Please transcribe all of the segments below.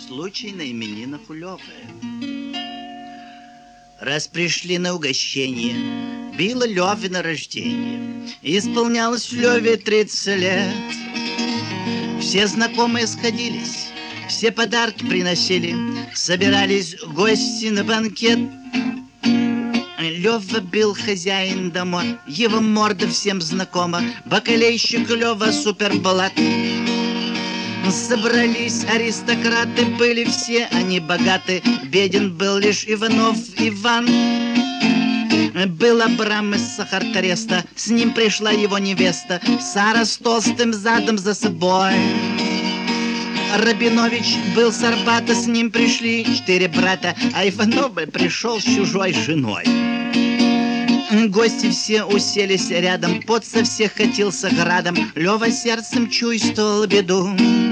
случай на именинах у Лёвы. Раз пришли на угощение, было Лёвино рождение. Исполнялось Лёве 30 лет. Все знакомые сходились, все подарки приносили, собирались гости на банкет. Лёва был хозяин дома, его морда всем знакома, бакалейщик Лёва Суперблат. Собрались аристократы, были все они богаты, беден был лишь Иванов Иван. Был Абрам из Сахартареста, с ним пришла его невеста, Сара с толстым задом за собой. Рабинович был с Арбата, с ним пришли 4 брата, а Иванов пришел с чужой женой. Гости все уселись рядом, пот со всех катился градом, Лёва сердцем чувствовал беду.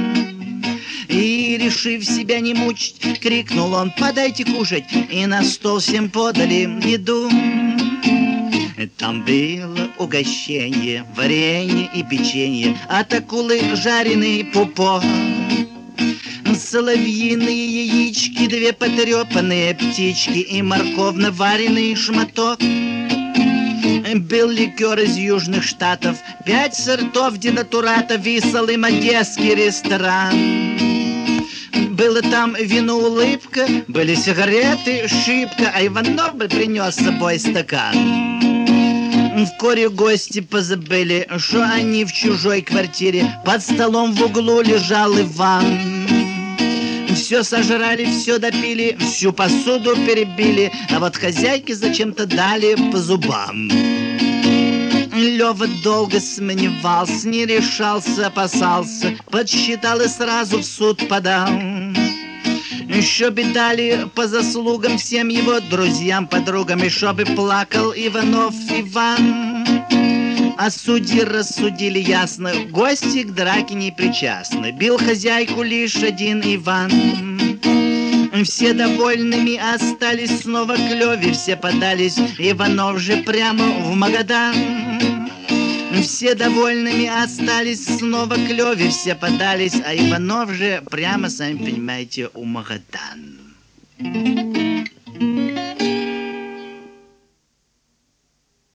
И, решив себя не мучить, крикнул он: подайте кушать, и на стол всем подали еду. Там было угощение, варенье и печенье, от акулы жареный пупок, соловьиные яички, 2 потрепанные птички и морковно-вареный шматок. Был ликер из Южных Штатов, 5 сортов денатурата, веселый одесский ресторан. Было там вино улыбка, были сигареты шибко, а Иванов принес с собой стакан. Вскоре гости позабыли, что они в чужой квартире, под столом в углу лежал Иван. Все сожрали, все допили, всю посуду перебили, а вот хозяйке зачем-то дали по зубам. Лёва долго сомневался, не решался, опасался, подсчитал и сразу в суд подал. Чтоб и дали по заслугам всем его друзьям, подругам, и чтоб и плакал Иванов Иван. А судьи рассудили ясно, гости к драке не причастны, бил хозяйку лишь один Иван. Все довольными остались, снова к Лёве все подались, Иванов же прямо в Магадан. Все довольными остались, снова к Лёве все подались, а Иванов же прямо, сами понимаете, у Магадан.